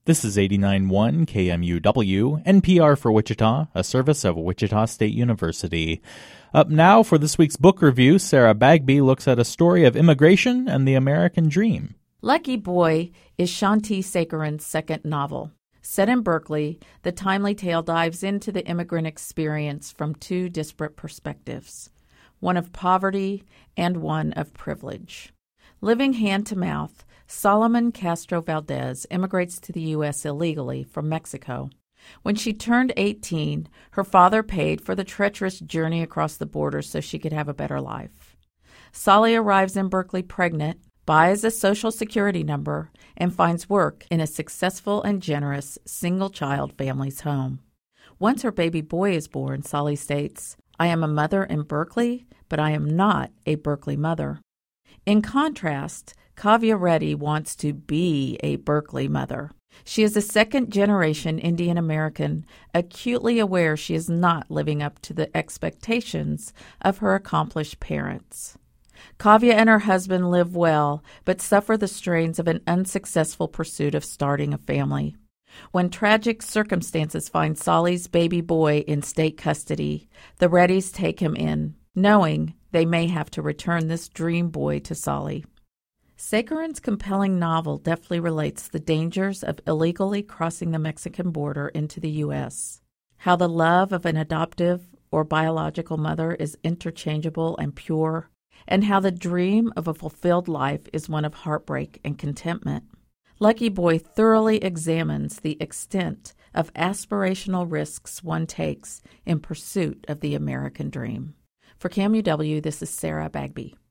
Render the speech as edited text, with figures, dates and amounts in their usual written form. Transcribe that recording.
This is 89.1 KMUW, NPR for Wichita, a service of Wichita State University. Up now for this week's book review, Sarah Bagby looks at a story of immigration and the American dream. Lucky Boy is Shanti Sekaran's second novel. Set in Berkeley, the timely tale dives into the immigrant experience from two disparate perspectives, one of poverty and one of privilege. Living hand to mouth, Solomon Castro Valdez immigrates to the U.S. illegally from Mexico. When she turned 18, her father paid for the treacherous journey across the border so she could have a better life. Sally arrives in Berkeley pregnant, buys a Social Security number, and finds work in a successful and generous single-child family's home. Once her baby boy is born, Sally states, "I am a mother in Berkeley, but I am not a Berkeley mother." In contrast, Kavya Reddy wants to be a Berkeley mother. She is a second-generation Indian American, acutely aware she is not living up to the expectations of her accomplished parents. Kavya and her husband live well, but suffer the strains of an unsuccessful pursuit of starting a family. When tragic circumstances find Sally's baby boy in state custody, the Reddys take him in, knowing they may have to return this dream boy to Sally. Sekaran's compelling novel deftly relates the dangers of illegally crossing the Mexican border into the U.S., how the love of an adoptive or biological mother is interchangeable and pure, and how the dream of a fulfilled life is one of heartbreak and contentment. Lucky Boy thoroughly examines the extent of aspirational risks one takes in pursuit of the American dream. For KMUW, this is Sarah Bagby.